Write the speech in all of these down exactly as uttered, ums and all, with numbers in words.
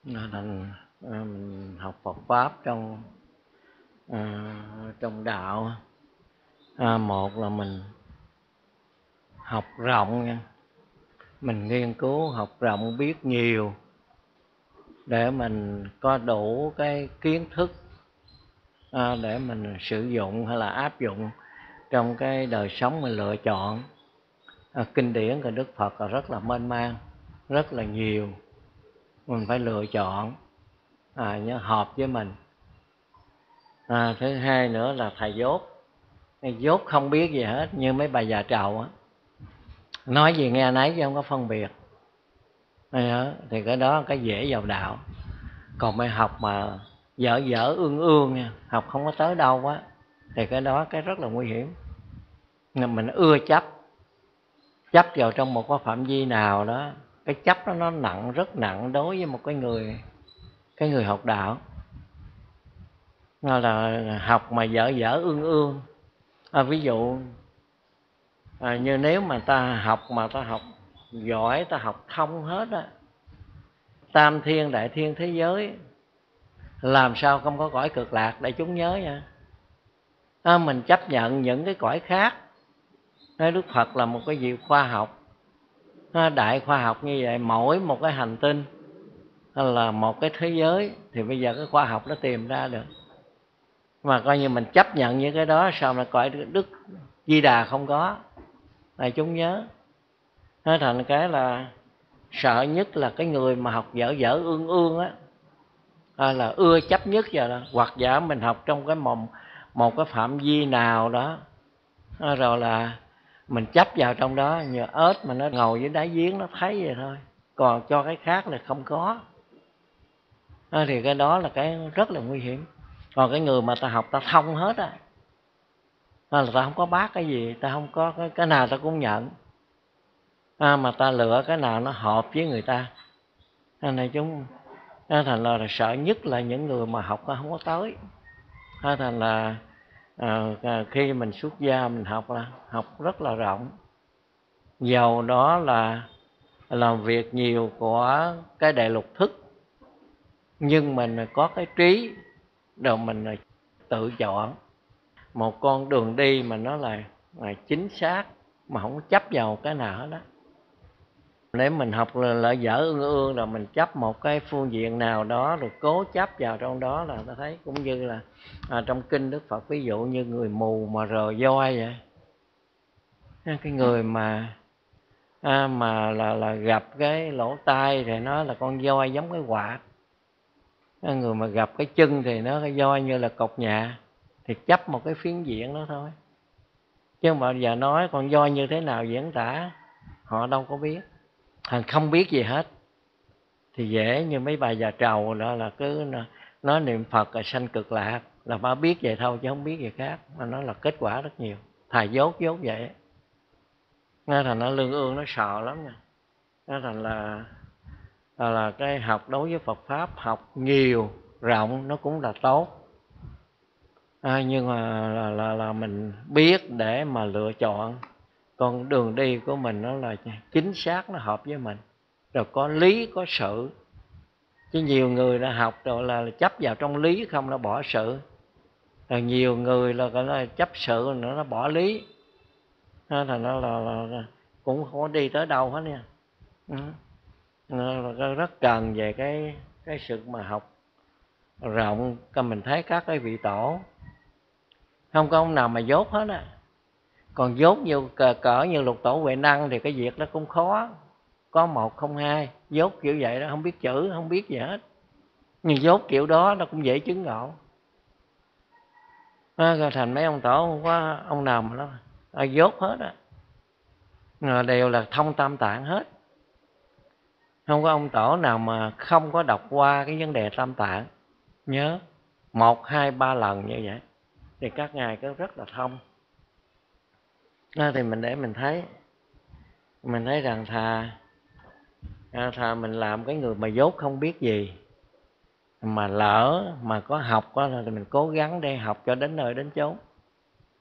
Là thành à, mình học Phật pháp trong à, trong đạo. À, một là mình học rộng nha, mình nghiên cứu học rộng biết nhiều để mình có đủ cái kiến thức à, để mình sử dụng hay là áp dụng trong cái đời sống mình lựa chọn. À, kinh điển của Đức Phật là rất là mênh mang, rất là nhiều, mình phải lựa chọn à, nhớ hợp với mình. À, thứ hai nữa là thầy dốt, thầy dốt không biết gì hết, như mấy bà già trầu á, nói gì nghe nấy chứ không có phân biệt. À, thì cái đó cái dễ vào đạo. Còn mày học mà dở dở ương ương nha, học không có tới đâu á, thì cái đó cái rất là nguy hiểm. Nên mình ưa chấp chấp vào trong một cái phạm vi nào đó, cái chấp đó nó nặng, rất nặng đối với một cái người cái người học đạo. Nó là học mà dở dở ương ương. À, ví dụ à, như nếu mà ta học mà ta học giỏi, ta học thông hết á, tam thiên đại thiên thế giới, làm sao không có cõi cực lạc để chúng nhớ nha. À, mình chấp nhận những cái cõi khác. Nói Đức Phật là một cái gì khoa học, à, đại khoa học như vậy, mỗi một cái hành tinh hay là một cái thế giới thì bây giờ cái khoa học nó tìm ra được. Mà coi như mình chấp nhận những cái đó, sao mà cõi Đức Di Đà không có, là chúng nhớ. Nó thành cái là sợ nhất là cái người mà học dở dở ương ương á, à, là ưa chấp nhất giờ đó. Hoặc giả mình học trong cái một, một cái phạm vi nào đó, à, rồi là mình chấp vào trong đó, như ếch mà nó ngồi dưới đáy giếng nó thấy vậy thôi, còn cho cái khác là không có. À, thì cái đó là cái rất là nguy hiểm. Còn cái người mà ta học ta thông hết á, à, là ta không có bác cái gì, ta không có cái, cái nào ta cũng nhận. À, mà ta lựa cái nào nó hợp với người ta. À, này chúng à, thành là, là sợ nhất là những người mà học không có tới. À, thành là à, khi mình xuất gia mình học là học rất là rộng, dầu đó là làm việc nhiều của cái đại lục thức, nhưng mình có cái trí rồi mình tự chọn một con đường đi mà nó là, là chính xác, mà không chấp vào cái nào hết đó. Nếu mình học là lợi dở ương ương rồi mình chấp một cái phương diện nào đó rồi cố chấp vào trong đó, là ta thấy cũng như là à, trong kinh Đức Phật ví dụ như người mù mà rờ voi vậy. Cái người mà à, mà là là gặp cái lỗ tai thì nó là con voi giống cái quạt. Cái người mà gặp cái chân thì nó cái voi như là cột nhà, thì chấp một cái phiến diện đó thôi. Chứ mà giờ nói con voi như thế nào diễn tả họ đâu có biết, thành không biết gì hết. Thì dễ như mấy bà già trầu đó là cứ nói niệm Phật là sanh cực lạc, là bà biết vậy thôi chứ không biết gì khác, mà nó là kết quả rất nhiều. Thầy dốt dốt vậy, nghe thành nó lương ương, nó sợ lắm nha. Nghe thành là, là là cái học đối với Phật pháp, học nhiều rộng nó cũng là tốt. À, nhưng mà là, là là mình biết để mà lựa chọn con đường đi của mình, nó là chính xác, nó hợp với mình, rồi có lý có sự. Chứ nhiều người đã học rồi là chấp vào trong lý không, nó bỏ sự. Rồi nhiều người là gọi là chấp sự nữa, nó bỏ lý. Nên thành nó là, là, là cũng không có đi tới đâu hết nha. Ừ. Nó rất cần về cái cái sự mà học rộng. Mình thấy các cái vị tổ không có ông nào mà dốt hết á. Còn dốt như cỡ, cỡ như Lục Tổ Huệ Năng thì cái việc đó cũng khó, có một không hai. Dốt kiểu vậy đó, không biết chữ, không biết gì hết, nhưng dốt kiểu đó nó cũng dễ chứng ngộ. À, rồi thành mấy ông tổ không có ông nào mà nó à, dốt hết á, à, đều là thông tam tạng hết. Không có ông tổ nào mà không có đọc qua cái vấn đề tam tạng, nhớ một hai ba lần như vậy thì các ngài có rất là thông. À, thì mình để mình thấy mình thấy rằng thà à, thà mình làm cái người mà dốt không biết gì, mà lỡ mà có học đó, thì mình cố gắng để học cho đến nơi đến chốn,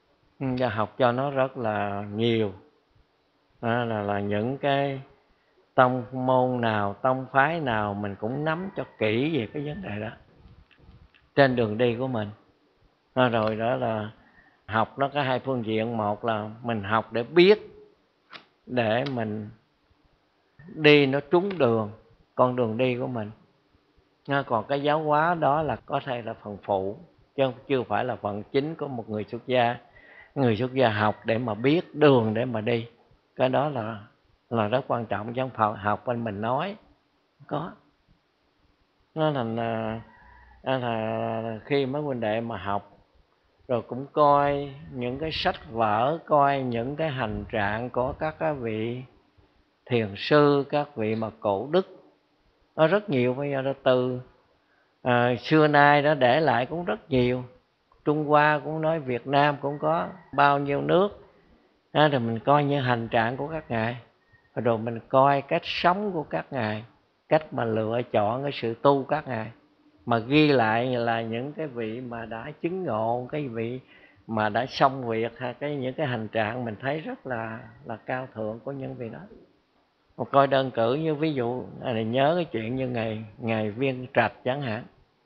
và học cho nó rất là nhiều. Đó là, là những cái tông môn nào, tông phái nào mình cũng nắm cho kỹ về cái vấn đề đó trên đường đi của mình. Rồi đó là học nó có hai phương diện. Một là mình học để biết, để mình đi nó trúng đường, con đường đi của mình. Còn cái giáo hóa đó là có thể là phần phụ, chứ chưa phải là phần chính của một người xuất gia. Người xuất gia học để mà biết đường để mà đi, cái đó là là rất quan trọng, chứ không phải học bên mình nói có. Nó thành là, là khi mấy huynh đệ mà học rồi cũng coi những cái sách vở, coi những cái hành trạng của các cái vị thiền sư, các vị mà cổ đức, nó rất nhiều. Bây giờ từ à, xưa nay đã để lại cũng rất nhiều. Trung Hoa cũng nói, Việt Nam cũng có bao nhiêu nước. À, rồi mình coi những hành trạng của các ngài, rồi mình coi cách sống của các ngài, cách mà lựa chọn cái sự tu các ngài, mà ghi lại là những cái vị mà đã chứng ngộ, cái vị mà đã xong việc, hay cái những cái hành trạng mình thấy rất là là cao thượng của những vị đó. Một coi đơn cử như ví dụ này, nhớ cái chuyện như ngày ngày Viên Trạch chẳng hạn.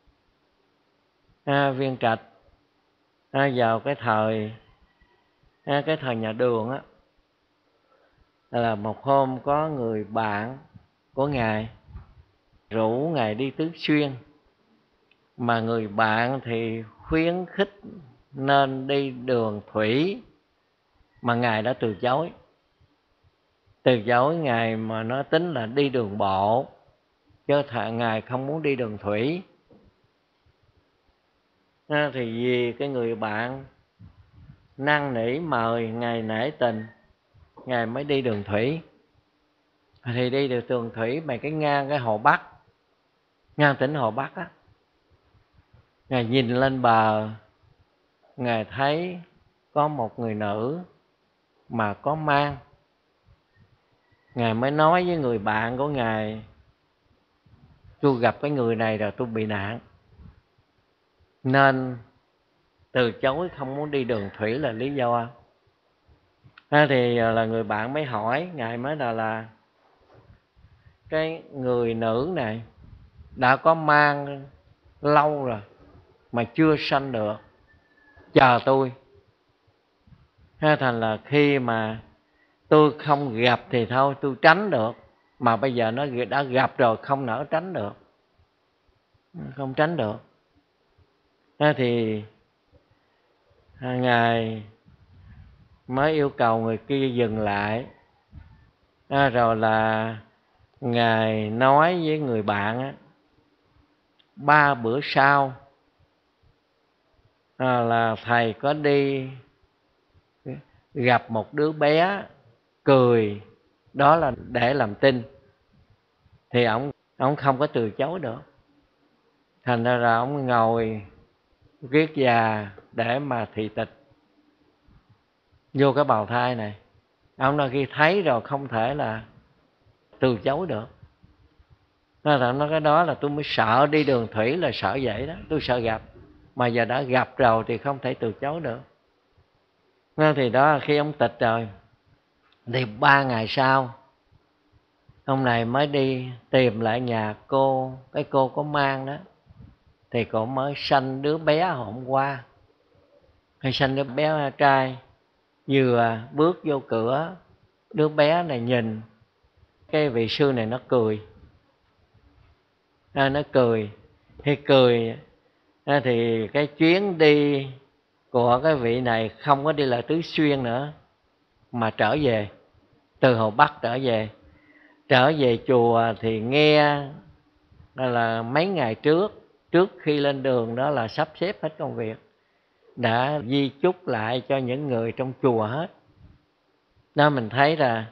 À, Viên Trạch à, vào cái thời à, cái thời nhà Đường á, là một hôm có người bạn của ngài rủ ngài đi Tứ Xuyên, mà người bạn thì khuyến khích nên đi đường thủy, mà ngài đã từ chối. Từ chối ngài mà nó tính là đi đường bộ, chứ thà ngài không muốn đi đường thủy. À, thì vì cái người bạn năn nỉ mời, ngài nể tình, ngài mới đi đường thủy. Thì đi được đường thủy mà cái ngang cái hồ Bắc, ngang tỉnh hồ Bắc á, ngài nhìn lên bờ, ngài thấy có một người nữ mà có mang. Ngài mới nói với người bạn của ngài, tôi gặp cái người này rồi tôi bị nạn, nên từ chối không muốn đi đường thủy là lý do. À, thì là người bạn mới hỏi ngài, mới là là cái người nữ này đã có mang lâu rồi mà chưa sanh được, chờ tôi. Ha, thành là khi mà tôi không gặp thì thôi tôi tránh được, mà bây giờ nó đã gặp rồi không nỡ tránh được, không tránh được. Ha, thì ngài mới yêu cầu người kia dừng lại. À, rồi là ngài nói với người bạn á, ba bữa sau à, là thầy có đi gặp một đứa bé cười, đó là để làm tin. Thì ổng ổng không có từ chối được, thành ra là ổng ngồi kiết già để mà thị tịch vô cái bào thai này. Ông nói khi thấy rồi không thể là từ chối được. Nó là nói cái đó là tôi mới sợ đi đường thủy, là sợ vậy đó, tôi sợ gặp, mà giờ đã gặp rồi thì không thể từ chối được. Nên thì đó, khi ông tịch rồi thì ba ngày sau ông này mới đi tìm lại nhà cô, cái cô có mang đó, thì cô mới sanh đứa bé hôm qua, hay sanh đứa bé trai. Vừa bước vô cửa, đứa bé này nhìn cái vị sư này nó cười, à, nó cười thì cười à, thì cái chuyến đi của cái vị này không có đi lại Tứ Xuyên nữa, mà trở về từ Hồ Bắc trở về. Trở về chùa thì nghe là mấy ngày trước, trước khi lên đường đó là sắp xếp hết công việc, đã di chúc lại cho những người trong chùa hết. Đó mình thấy là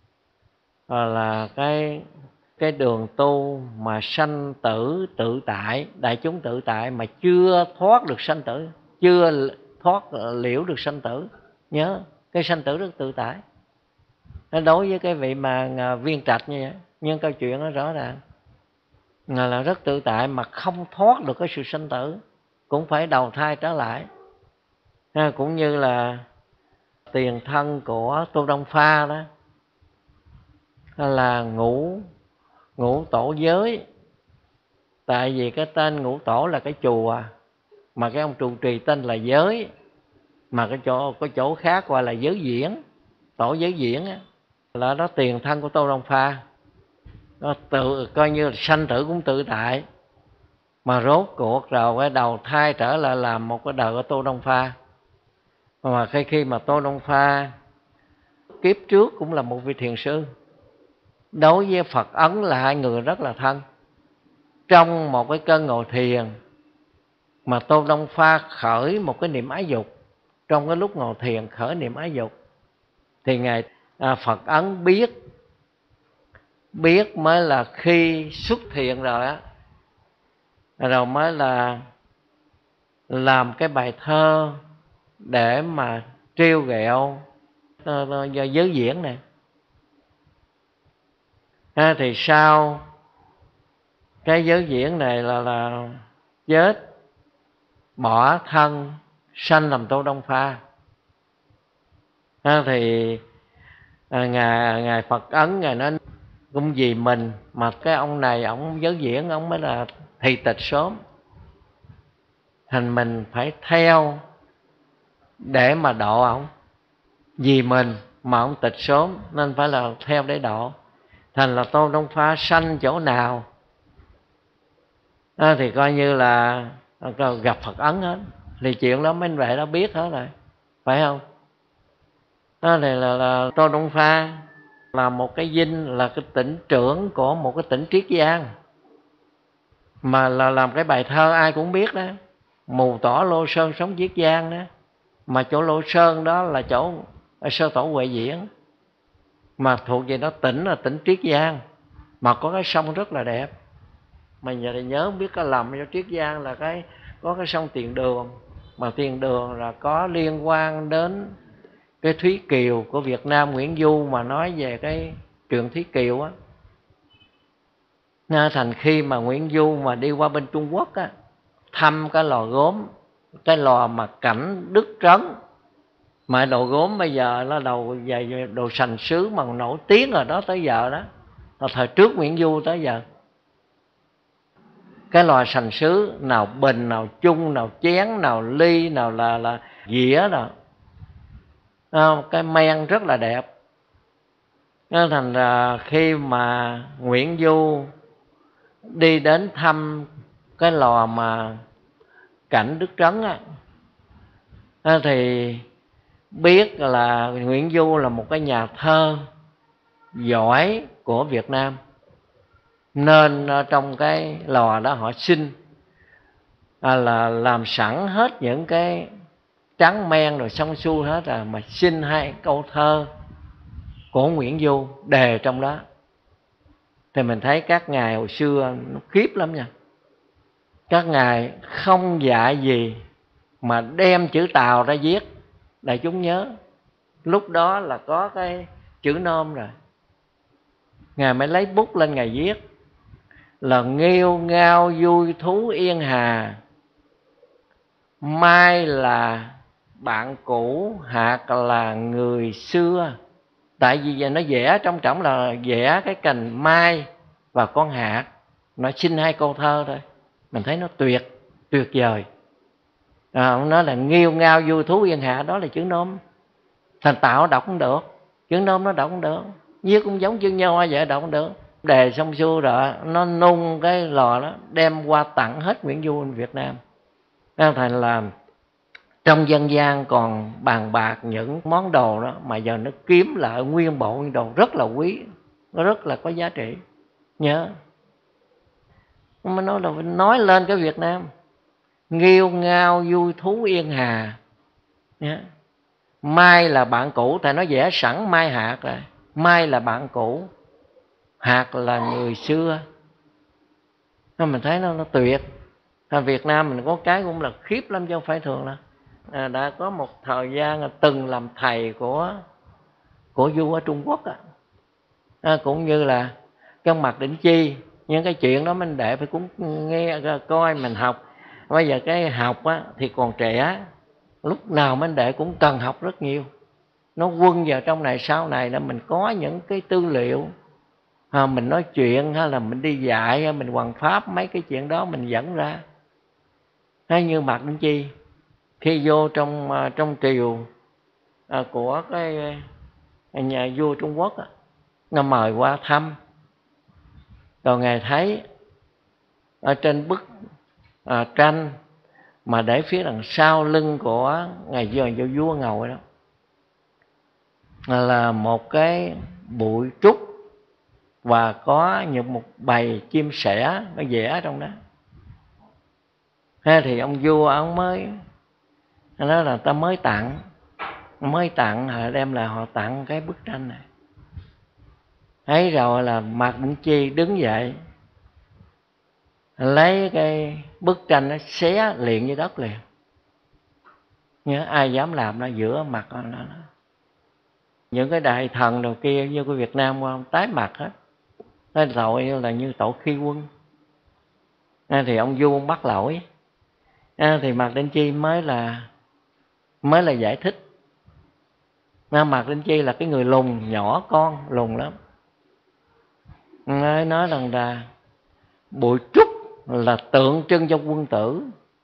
là cái cái đường tu mà sanh tử tự tại, đại chúng tự tại mà chưa thoát được sanh tử, chưa thoát liễu được sanh tử. Nhớ cái sanh tử rất tự tại. Nó đối với cái vị mà Viên Trạch như vậy, nhưng câu chuyện nó rõ ràng là rất tự tại, mà không thoát được cái sự sanh tử, cũng phải đầu thai trở lại. À, cũng như là tiền thân của Tô Đông Pha đó, là ngũ ngũ tổ giới. Tại vì cái tên ngũ tổ là cái chùa, mà cái ông trụ trì tên là Giới, mà cái chỗ có chỗ khác gọi là Giới Diễn, tổ Giới Diễn á, là đó tiền thân của Tô Đông Pha. Nó tự coi như là sanh tử cũng tự tại, mà rốt cuộc rồi cái đầu thai trở lại làm một cái đời của Tô Đông Pha. Mà khi khi mà Tô Đông Pha kiếp trước cũng là một vị thiền sư, đối với Phật Ấn là hai người rất là thân. Trong một cái cơn ngồi thiền mà Tô Đông Pha khởi một cái niệm ái dục, trong cái lúc ngồi thiền khởi niệm ái dục, thì ngài à, Phật Ấn biết biết mới là khi xuất thiền rồi á, rồi mới là làm cái bài thơ để mà trêu ghẹo do Giới Diễn này. À, thì sau cái Giới Diễn này là là chết, bỏ thân sanh làm Tô Đông Pha. À, thì à, ngài ngài Phật Ấn ngài nói cũng vì mình mà cái ông này ông Giới Diễn ông mới là thị tịch sớm, thành mình phải theo để mà độ ông. Vì mình mà ông tịch sớm nên phải là theo để độ. Thành là Tô Đông Pha sanh chỗ nào à, thì coi như là gặp Phật Ấn hết. Thì chuyện đó mấy anh vệ đó biết hết rồi, phải không? Đó thì là, là Tô Đông Pha là một cái dinh, là cái tỉnh trưởng của một cái tỉnh Triết Giang, mà là làm cái bài thơ ai cũng biết đó, mù tỏ Lô Sơn sống Triết Giang đó. Mà chỗ Lô Sơn đó là chỗ Sơ Tổ Huệ Diễn, mà thuộc về đó tỉnh là tỉnh Triết Giang, mà có cái sông rất là đẹp. Mà giờ thì nhớ không biết có lầm, cho Triết Giang là cái có cái sông Tiền Đường, mà Tiền Đường là có liên quan đến cái Thúy Kiều của Việt Nam Nguyễn Du, mà nói về cái trường Thúy Kiều á. Nên thành khi mà Nguyễn Du mà đi qua bên Trung Quốc á, thăm cái lò gốm, cái lò mà Cảnh Đức Trấn, mà đồ gốm bây giờ nó đầu về đồ sành sứ mà nổi tiếng rồi đó, tới giờ đó là thời trước Nguyễn Du tới giờ. Cái lò sành sứ nào bình, nào chung, nào chén, nào ly, nào là là dĩa rồi, cái men rất là đẹp. Nên thành ra khi mà Nguyễn Du đi đến thăm cái lò mà Cảnh Đức Trấn á, thì biết là Nguyễn Du là một cái nhà thơ giỏi của Việt Nam, nên trong cái lò đó họ xin à, là làm sẵn hết những cái trắng men rồi xong xuôi hết rồi, mà xin hai câu thơ của Nguyễn Du đề trong đó. Thì mình thấy các ngài hồi xưa nó khiếp lắm nha. Các ngài không dạy gì mà đem chữ Tàu ra viết, đại chúng nhớ. Lúc đó là có cái chữ nôm rồi, ngài mới lấy bút lên ngài viết là nghêu ngao vui thú yên hà, mai là bạn cũ, hạt là người xưa. Tại vì nó vẽ trong trọng là vẽ cái cành mai và con hạt, nó xin hai câu thơ thôi, mình thấy nó tuyệt tuyệt vời. À, ông nói là nghêu ngao vui thú yên hạ, đó là chữ nôm. Thành Tạo đọc không được, chữ nôm nó đọc không được, viết cũng giống chữ nho vậy, đọc không được. Đề xong xuôi rồi nó nung cái lò đó đem qua tặng hết Nguyễn Du Việt Nam. Thành là trong dân gian còn bàn bạc những món đồ đó, mà giờ nó kiếm lại nguyên bộ nguyên đồ rất là quý, nó rất là có giá trị. Nhớ mà nói là nói lên cái Việt Nam nghêu ngao vui thú yên hà. Nhớ. Mai là bạn cũ, tại nó vẽ sẵn mai hạt rồi. Mai là bạn cũ, hạt là người xưa. Nên mình thấy nó, nó tuyệt. À, Việt Nam mình có cái cũng là khiếp lắm chứ không phải thường đâu. À, đã có một thời gian là từng làm thầy của của Du ở Trung Quốc á. À, cũng như là cái Mạc Đỉnh Chi, những cái chuyện đó mình để phải cũng nghe coi mình học. Bây giờ cái học á, thì còn trẻ, lúc nào mình để cũng cần học rất nhiều, nó quân vào trong này sau này là mình có những cái tư liệu à, mình nói chuyện hay là mình đi dạy hay mình hoằng pháp, mấy cái chuyện đó mình dẫn ra. Hay như Mạc Đĩnh Chi khi vô trong trong triều à, của cái nhà vua Trung Quốc á, nó mời qua thăm, rồi ngài thấy ở trên bức à, tranh mà để phía đằng sau lưng của ngài vua vua vua ngồi đó là một cái bụi trúc và có những một bầy chim sẻ nó vẽ trong đó. Thế thì ông vua ông mới nói là ta mới tặng mới tặng họ đem lại họ tặng cái bức tranh này. Ấy rồi là Mạc Đĩnh Chi đứng dậy lấy cái bức tranh nó xé liền với đất liền. Nhớ ai dám làm nó giữa mặt nó, nó. Những cái đại thần đầu kia như của Việt Nam qua tái mặt hết. Cái tội là như tội khi quân. À, thì ông vua bắt lỗi. À, thì Mạc Đĩnh Chi mới là mới là giải thích. À, Mạc Đĩnh Chi là cái người lùn, nhỏ con, lùn lắm. Nói, nói rằng là bụi trúc là tượng trưng cho quân tử,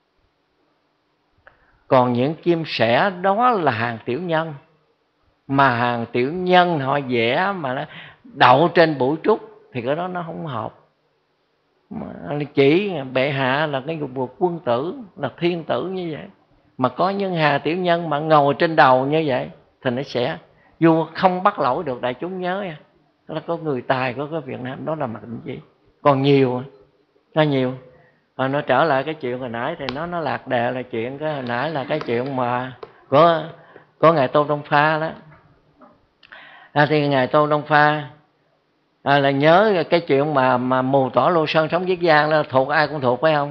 còn những chim sẻ đó là hàng tiểu nhân, mà hàng tiểu nhân họ vẽ mà nó đậu trên bụi trúc thì cái đó nó không hợp. Chỉ bệ hạ là cái một quân tử, là thiên tử như vậy, mà có những hà tiểu nhân mà ngồi trên đầu như vậy thì nó sẽ vua không bắt lỗi được. Đại chúng nhớ nha, đó là có người tài của cái Việt Nam đó là Mạc Đĩnh Chi. Còn nhiều nó nhiều à, nó trở lại cái chuyện hồi nãy thì nó nó lạc đề là chuyện cái hồi nãy là cái chuyện mà có có ngài Tô Đông Pha đó. À, thì ngài Tô Đông Pha à, là nhớ cái chuyện mà mà mù tỏ Lô Sơn sống Viết Giang đó, thuộc ai cũng thuộc phải không?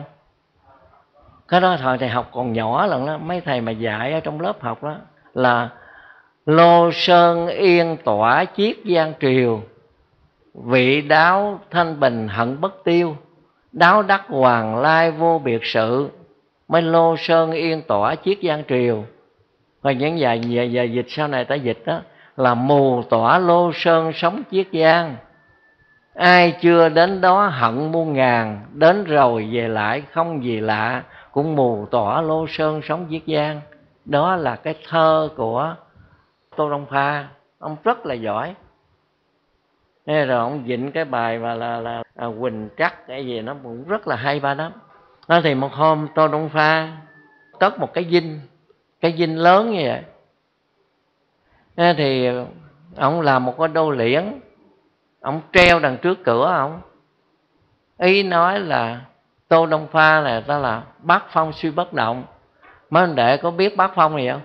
Cái đó thời thầy học còn nhỏ lần đó, mấy thầy mà dạy ở trong lớp học đó là Lô Sơn yên tỏa chiết giang triều, vị đáo thanh bình hận bất tiêu, đáo đắc hoàng lai vô biệt sự, mới Lô Sơn yên tỏa chiết giang triều. Và những giờ, giờ, giờ dịch sau này ta dịch đó là mù tỏa Lô Sơn sống chiết giang, ai chưa đến đó hận muôn ngàn, đến rồi về lại không gì lạ, cũng mù tỏa Lô Sơn sống chiết giang. Đó là cái thơ của Tô Đông Pha, ông rất là giỏi. Thế rồi ông vịnh cái bài mà là, là, là Quỳnh Trắc cái gì nó cũng rất là hay ba đó. Đó thì một hôm Tô Đông Pha cất một cái dinh, cái dinh lớn như vậy. Thế thì ông làm một cái đô liễn, ông treo đằng trước cửa ông. Ý nói là Tô Đông Pha này ta là bác phong suy bất động. Mấy anh đệ có biết bác phong gì không?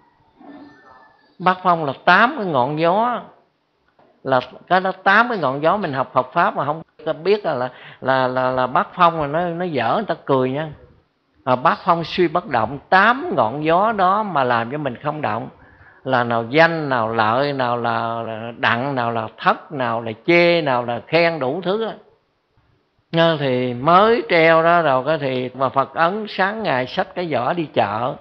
Bác phong là tám cái ngọn gió, là cái đó tám cái ngọn gió. Mình học Phật pháp mà không biết là là là là, là bát phong mà nó nó dở người ta cười nha. À, bát phong suy bất động, tám ngọn gió đó mà làm cho mình không động là nào danh, nào lợi, nào là đặng, nào là thất, nào là chê, nào là khen, đủ thứ đó. Nên thì mới treo đó rồi cái thì mà Phật ấn sáng ngày xách cái giỏ đi chợ,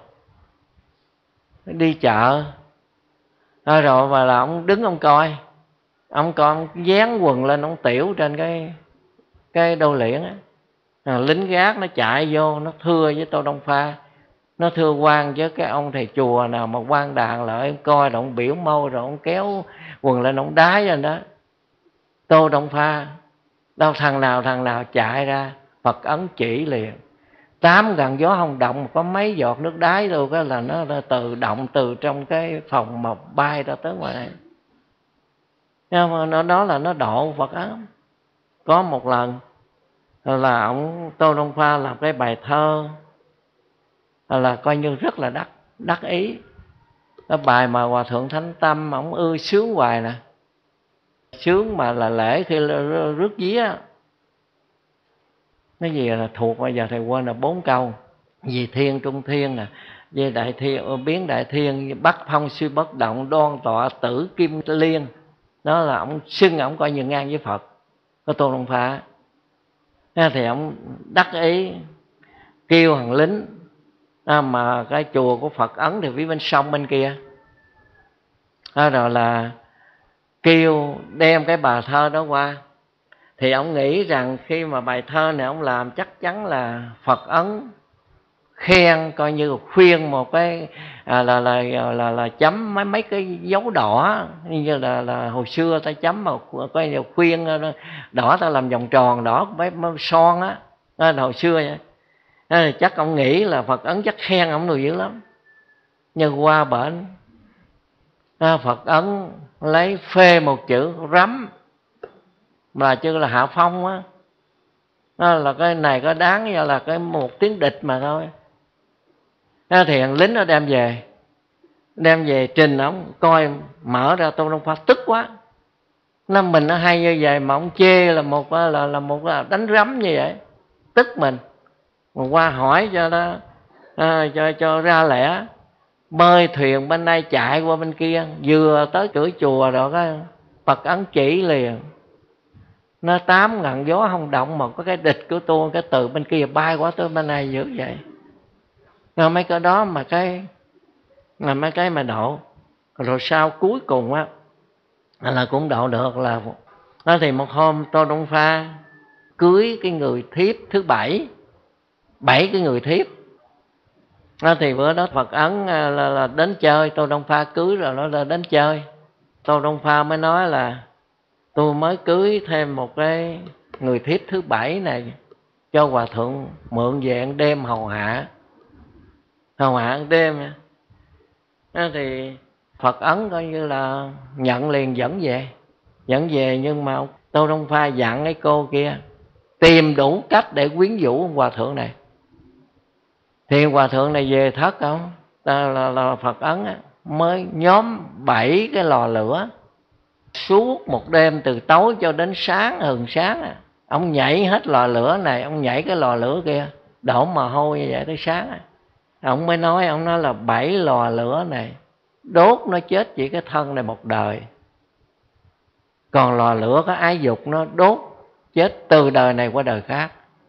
đi chợ à, rồi mà là ông đứng ông coi, ông coi ông dán quần lên, ông tiểu trên cái cái đô liễn á. À, lính gác nó chạy vô nó thưa với Tô Đông Pha, nó thưa quan với cái ông thầy chùa nào mà quan đàn lại, ông coi rồi ông biểu môi, rồi ông kéo quần lên ông đái lên đó. Tô Đông Pha đâu thằng nào thằng nào chạy ra, Phật ấn chỉ liền. Tám gần gió không động, có mấy giọt nước đái đâu, cái là nó, nó tự động từ trong cái phòng mà bay ra tới ngoài này. Nhưng mà nó đó là nó độ Phật ấn. Có một lần là ông Tô Đông Pha làm cái bài thơ là coi như rất là đắc đắc ý. Cái bài mà Hòa Thượng Thánh Tâm ông ưa sướng hoài nè, sướng mà là lễ khi rước vía. Cái gì là thuộc bây giờ thầy quên là bốn câu. Vì thiên trung thiên nè, về đại thiên biến đại thiên, bắc phong suy bất động, đoan tọa tử kim liên. Đó là ông xưng ông coi như ngang với Phật, có Tô Đông Pha. Thì ông đắc ý kêu thằng lính à, mà cái chùa của Phật ấn thì phía bên sông bên kia à, rồi là kêu đem cái bài thơ đó qua Thì ông nghĩ rằng khi mà bài thơ này ông làm chắc chắn là Phật ấn khen, coi như khuyên một cái à, là, là là là là chấm mấy mấy cái dấu đỏ, như là là hồi xưa ta chấm mà coi như khuyên đỏ ta làm vòng tròn đỏ mấy son á, à, hồi xưa vậy. À, chắc ông nghĩ là Phật ấn chắc khen ông được dữ lắm. Nhưng qua bển à, Phật ấn lấy phê một chữ rắm, mà chữ là Hạ Phong á, à, là cái này có đáng ra là cái một tiếng địch mà thôi. À, thì thằng lính nó đem về đem về trình ông coi, mở ra Tô Đông Pha tức quá, nó mình nó hay như vậy mà ông chê là một là là một là đánh rắm như vậy, tức mình. Mà qua hỏi cho nó à, cho cho ra lẽ, bơi thuyền bên đây chạy qua bên kia, vừa tới cửa chùa rồi cái Phật ấn chỉ liền, nó tám ngàn gió không động mà có cái địch của tôi, cái từ bên kia bay qua tới bên này dữ vậy. Rồi mấy cái đó mà cái là mấy cái mà độ. Rồi sau cuối cùng á là cũng độ được là đó. Thì một hôm Tô Đông Pha cưới cái người thiếp thứ bảy, bảy cái người thiếp đó. Thì bữa đó Phật ấn là, là đến chơi, Tô Đông Pha cưới rồi nó là đến chơi. Tô Đông Pha mới nói là tôi mới cưới thêm một cái người thiếp thứ bảy này, cho hòa thượng mượn về ăn đêm hầu hạ, hầu hạ ăn đêm. Đó thì Phật ấn coi như là nhận liền, dẫn về dẫn về nhưng mà Tô Đông Pha dặn cái cô kia tìm đủ cách để quyến rũ hòa thượng này. Thì hòa thượng này về thất không là, là, là Phật ấn á, mới nhóm bảy cái lò lửa suốt một đêm, từ tối cho đến sáng, hừng sáng á, ông nhảy hết lò lửa này, ông nhảy cái lò lửa kia, đổ mồ hôi như vậy tới sáng á. Ông mới nói, ông nói là bảy lò lửa này đốt nó chết chỉ cái thân này một đời, còn lò lửa có ái dục nó đốt chết từ đời này qua đời khác.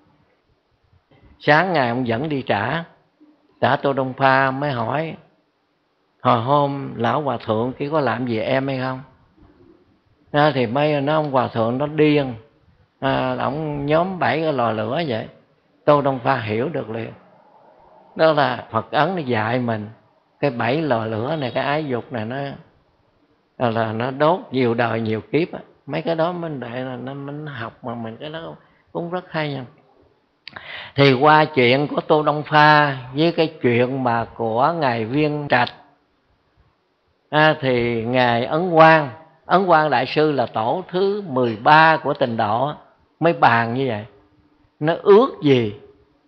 Sáng ngày ông dẫn đi trả trả Tô Đông Pha mới hỏi, hồi hôm lão hòa thượng kia có làm gì em hay không? À, thì mấy nó ông hòa thượng nó điên, à, ông nhóm bảy cái lò lửa vậy. Tô Đông Pha hiểu được liền, đó là Phật ấn nó dạy mình cái bảy lò lửa này, cái ái dục này nó là nó đốt nhiều đời nhiều kiếp á. Mấy cái đó mình để là nó mình học mà mình cái đó cũng rất hay nha. Thì qua chuyện của Tô Đông Pha với cái chuyện mà của ngài Viên Trạch à, thì ngài Ấn Quang Ấn Quang đại sư là tổ thứ mười ba của Tịnh Độ mới bàn như vậy. Nó ước gì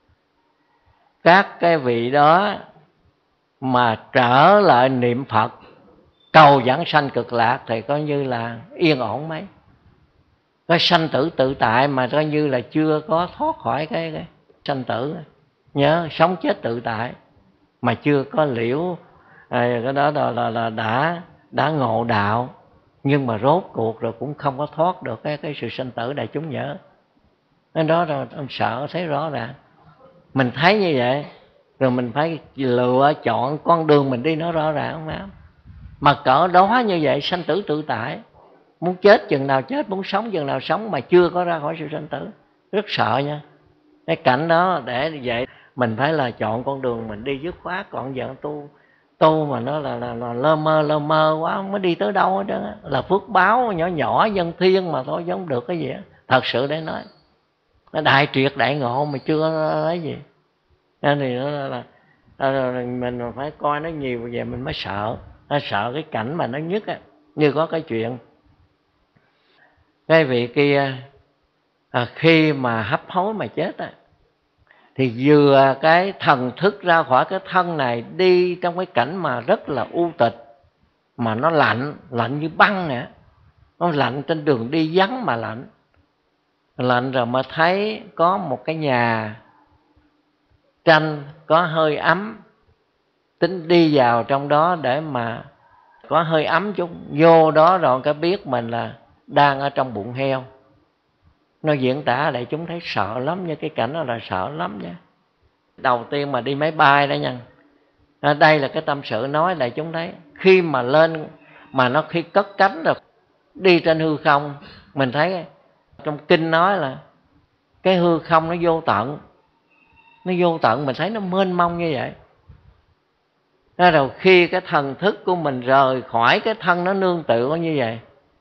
các cái vị đó mà trở lại niệm Phật cầu giảng sanh cực lạc thì coi như là yên ổn mấy. Cái sanh tử tự tại mà coi như là chưa có thoát khỏi cái, cái sanh tử. Nhớ sống chết tự tại mà chưa có liễu à, cái đó là, là, là đã đã ngộ đạo, nhưng mà rốt cuộc rồi cũng không có thoát được cái cái sự sanh tử. Đại chúng nhớ cái đó rồi ông sợ thấy rõ ràng. Mình thấy như vậy rồi mình phải lựa chọn con đường mình đi nó rõ ràng không ạ? Mà cỡ đó như vậy sanh tử tự tại, muốn chết chừng nào chết, muốn sống chừng nào sống mà chưa có ra khỏi sự sanh tử, rất sợ nha. Cái cảnh đó để vậy mình phải là chọn con đường mình đi dứt khoát. Còn giờ tu tu mà nó là, là, là lơ mơ lơ mơ quá không có đi tới đâu hết trơn á, là phước báo nhỏ nhỏ dân thiên mà thôi, giống được cái gì á. Thật sự để nói nó đại triệt đại ngộ mà chưa lấy gì. Nên thì nó là, là mình phải coi nó nhiều về mình mới sợ. Nó sợ cái cảnh mà nó nhất á. Như có cái chuyện cái vị kia à, khi mà hấp hối mà chết á, thì vừa cái thần thức ra khỏi cái thân này đi trong cái cảnh mà rất là u tịch, mà nó lạnh, lạnh như băng nè. Nó lạnh trên đường đi vắng mà lạnh. Lạnh rồi mà thấy có một cái nhà tranh có hơi ấm, tính đi vào trong đó để mà có hơi ấm chút. Vô đó rồi cái biết mình là đang ở trong bụng heo. Nó diễn tả lại chúng thấy sợ lắm nha, cái cảnh đó là sợ lắm nha. Đầu tiên mà đi máy bay đó nha, à, đây là cái tâm sự nói lại chúng thấy. Khi mà lên mà nó khi cất cánh rồi đi trên hư không, mình thấy Trong kinh nói là cái hư không nó vô tận, nó vô tận, mình thấy nó mênh mông như vậy. Đó, rồi khi cái thần thức của mình rời khỏi cái thân nó nương tựa như vậy,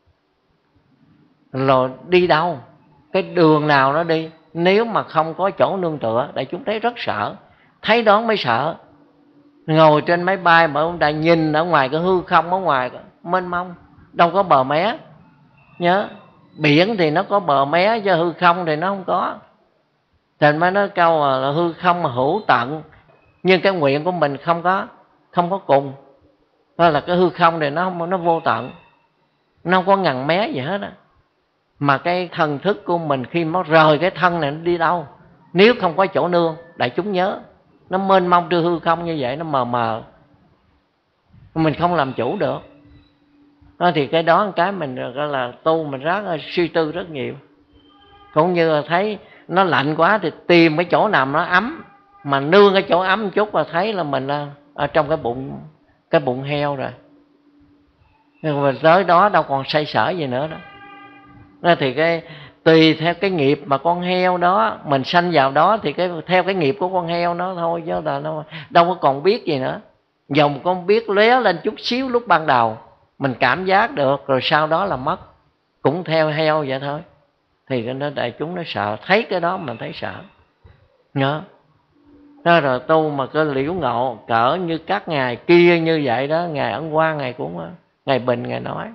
rồi đi đâu, cái đường nào nó đi, nếu mà không có chỗ nương tựa, đại chúng thấy rất sợ, thấy đó mới sợ. Ngồi trên máy bay mà ông ta nhìn ở ngoài cái hư không ở ngoài mênh mông, đâu có bờ mé. Nhớ biển thì nó có bờ mé, chứ hư không thì nó không có. Thành mới nói câu là hư không mà hữu tận, nhưng cái nguyện của mình không có không có cùng. Đó là cái hư không thì nó nó vô tận, nó không có ngần mé gì hết á. Mà cái thần thức của mình khi nó rời cái thân này nó đi đâu, nếu không có chỗ nương, đại chúng nhớ, nó mênh mông trên hư không như vậy, nó mờ mờ, mình không làm chủ được. Đó, thì cái đó cái mình gọi là tu mình rất suy tư rất nhiều. Cũng như là thấy nó lạnh quá thì tìm cái chỗ nào nó ấm, mà nương cái chỗ ấm một chút là thấy là mình là ở trong cái bụng cái bụng heo rồi. Nhưng mà tới đó đâu còn say sở gì nữa đó. Đó thì cái tùy theo cái nghiệp mà con heo đó mình sanh vào đó, thì cái theo cái nghiệp của con heo nó thôi, chứ là nó đâu có còn biết gì nữa. Dòng con biết lóe lên chút xíu lúc ban đầu mình cảm giác được, rồi sau đó là mất, cũng theo heo vậy thôi. Thì nó đại chúng nó sợ, thấy cái đó mình thấy sợ nhớ. Đó rồi tu mà cái liễu ngộ cỡ như các ngài kia như vậy đó, ngài Ấn Quang, ngài cũng ngài Bình ngài nói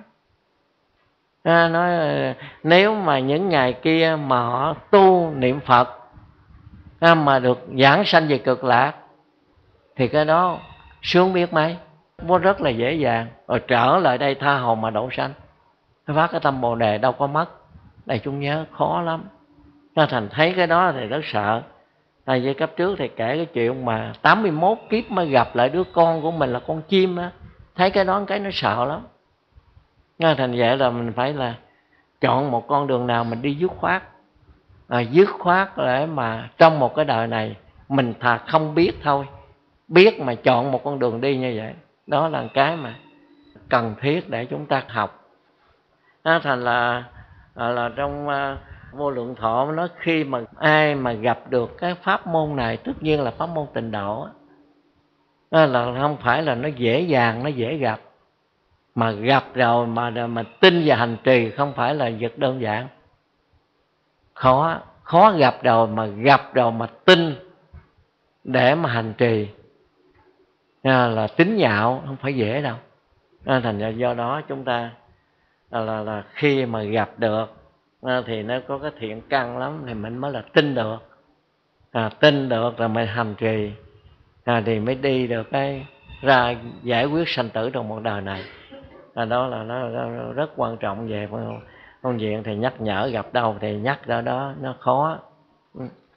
à, nói nếu mà những ngài kia mà họ tu niệm Phật à, mà được giảng sanh về cực lạc thì cái đó sướng biết mấy, nó rất là dễ dàng, rồi trở lại đây tha hồ mà độ sanh, phát cái tâm Bồ Đề đâu có mất. Đây chúng nhớ khó lắm. Nó thành thấy cái đó thì rất sợ. Tại vì cấp trước thì kể cái chuyện mà tám mươi mốt kiếp mới gặp lại đứa con của mình là con chim đó, thấy cái đó cái nó sợ lắm. Nó thành vậy là mình phải là chọn một con đường nào mình đi dứt khoát, à, dứt khoát để mà trong một cái đời này mình thà không biết thôi, biết mà chọn một con đường đi như vậy. Đó là cái mà cần thiết để chúng ta học. Nó thành là là trong Vô Lượng Thọ nó khi mà ai mà gặp được cái pháp môn này, tất nhiên là pháp môn Tịnh Độ, đó là không phải là nó dễ dàng, nó dễ gặp, mà gặp rồi mà mà tin và hành trì không phải là việc đơn giản. Khó, khó gặp rồi mà gặp rồi mà tin để mà hành trì à, là tín nhạo, không phải dễ đâu. À, thành ra do đó chúng ta là, là, là khi mà gặp được à, thì nó có cái thiện căn lắm thì mình mới là tin được. À, tin được rồi mình hành trì à, thì mới đi được cái ra giải quyết sanh tử trong một đời này. À, đó là nó, nó rất quan trọng về con diện thì nhắc nhở, gặp đâu thì nhắc ra đó, nó khó.